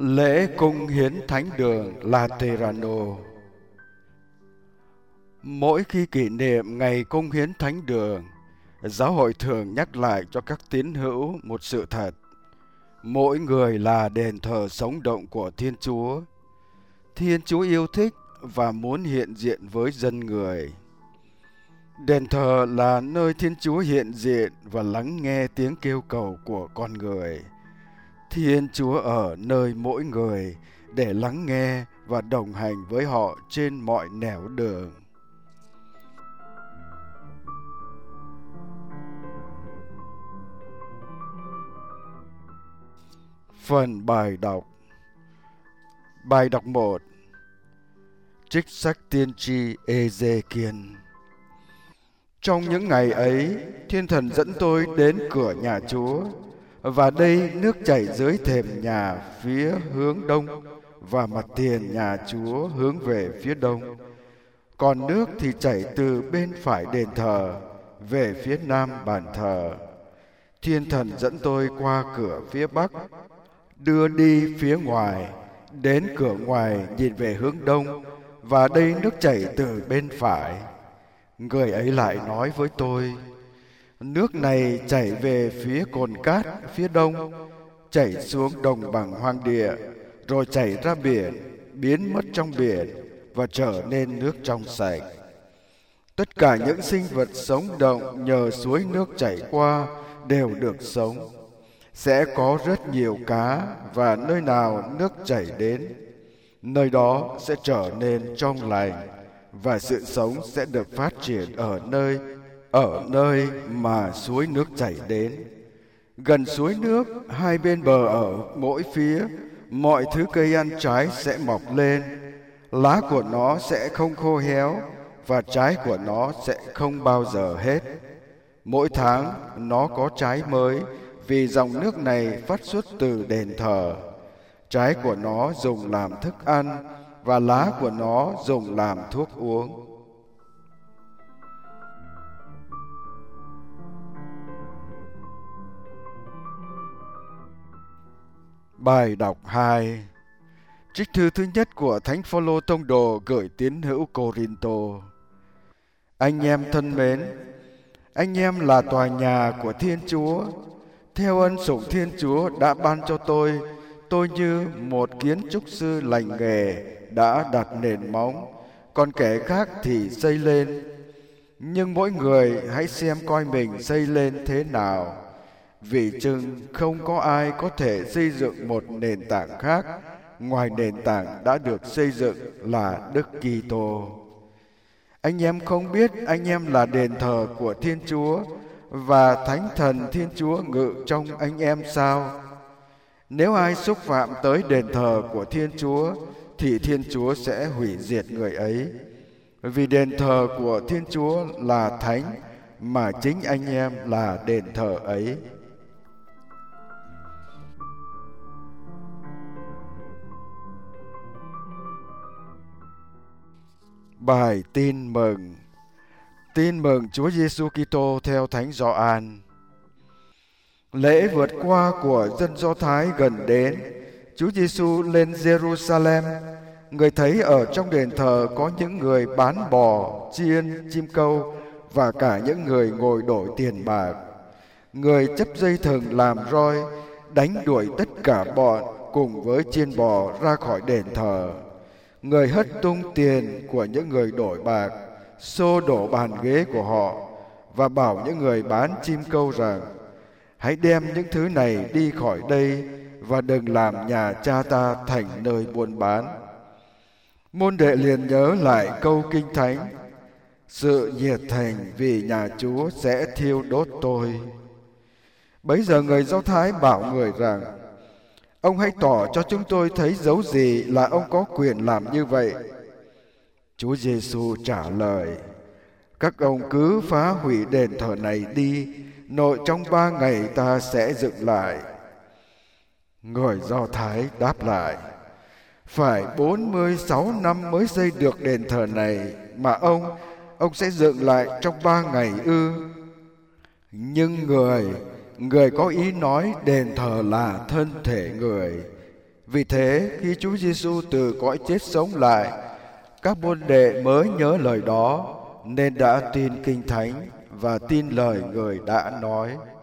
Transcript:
Lễ cung hiến thánh đường Laterano. Mỗi khi kỷ niệm ngày cung hiến thánh đường, giáo hội thường nhắc lại cho các tín hữu một sự thật: mỗi người là đền thờ sống động của Thiên Chúa. Thiên Chúa yêu thích và muốn hiện diện với dân người. Đền thờ là nơi Thiên Chúa hiện diện và lắng nghe tiếng kêu cầu của con người. Thiên Chúa ở nơi mỗi người để lắng nghe và đồng hành với họ trên mọi nẻo đường. Phần bài đọc. Bài đọc 1. Trích sách tiên tri Ê-dê-kiên. Trong những ngày ấy, Thiên Thần dẫn tôi đến cửa nhà Chúa, và đây nước chảy dưới thềm nhà phía hướng đông, và mặt tiền nhà Chúa hướng về phía đông. Còn nước thì chảy từ bên phải đền thờ về phía nam bàn thờ. Thiên Thần dẫn tôi qua cửa phía bắc, đưa đi phía ngoài, đến cửa ngoài nhìn về hướng đông, và đây nước chảy từ bên phải. Người ấy lại nói với tôi: nước này chảy về phía cồn cát phía đông, chảy xuống đồng bằng hoang địa, rồi chảy ra biển, biến mất trong biển và trở nên nước trong sạch. Tất cả những sinh vật sống động nhờ suối nước chảy qua đều được sống. Sẽ có rất nhiều cá, và nơi nào nước chảy đến, nơi đó sẽ trở nên trong lành, và sự sống sẽ được phát triển ở nơi mà suối nước chảy đến. Gần suối nước, hai bên bờ ở mỗi phía, mọi thứ cây ăn trái sẽ mọc lên. Lá của nó sẽ không khô héo, và trái của nó sẽ không bao giờ hết. Mỗi tháng nó có trái mới, vì dòng nước này phát xuất từ đền thờ. Trái của nó dùng làm thức ăn, và lá của nó dùng làm thuốc uống. Bài đọc 2. Trích thư thứ nhất của Thánh Phaolô Tông đồ gửi tín hữu Cô-rin-tô. Anh em thân mến, anh em là tòa nhà của Thiên Chúa. Theo ân sủng Thiên Chúa đã ban cho tôi như một kiến trúc sư lành nghề đã đặt nền móng, còn kẻ khác thì xây lên. Nhưng mỗi người hãy xem coi mình xây lên thế nào, vì chừng không có ai có thể xây dựng một nền tảng khác ngoài nền tảng đã được xây dựng là Đức Kitô. Anh em không biết anh em là đền thờ của Thiên Chúa, và Thánh Thần Thiên Chúa ngự trong anh em sao? Nếu ai xúc phạm tới đền thờ của Thiên Chúa, thì Thiên Chúa sẽ hủy diệt người ấy. Vì đền thờ của Thiên Chúa là thánh, mà chính anh em là đền thờ ấy. Bài tin mừng. Tin mừng Chúa Giêsu Kitô theo Thánh Gioan. Lễ vượt qua của dân Do Thái gần đến. Chúa Giêsu lên Jerusalem. Người thấy ở trong đền thờ có những người bán bò, chiên, chim câu, và cả những người ngồi đổi tiền bạc. Người chấp dây thừng làm roi, đánh đuổi tất cả bọn cùng với chiên bò ra khỏi đền thờ. Người hất tung tiền của những người đổi bạc, xô đổ bàn ghế của họ, và bảo những người bán chim câu rằng: hãy đem những thứ này đi khỏi đây, và đừng làm nhà cha ta thành nơi buôn bán. Môn đệ liền nhớ lại câu Kinh Thánh: sự nhiệt thành vì nhà Chúa sẽ thiêu đốt tôi. Bấy giờ người Do Thái bảo người rằng: ông hãy tỏ cho chúng tôi thấy dấu gì là ông có quyền làm như vậy. Chúa Giêsu trả lời: các ông cứ phá hủy đền thờ này đi, nội trong 3 ngày ta sẽ dựng lại. Người Do Thái đáp lại: phải 46 năm mới xây được đền thờ này, mà ông sẽ dựng lại trong 3 ngày ư? Nhưng người có ý nói đền thờ là thân thể người. Vì thế, khi Chúa Giêsu từ cõi chết sống lại, các môn đệ mới nhớ lời đó, nên đã tin Kinh Thánh và tin lời Người đã nói.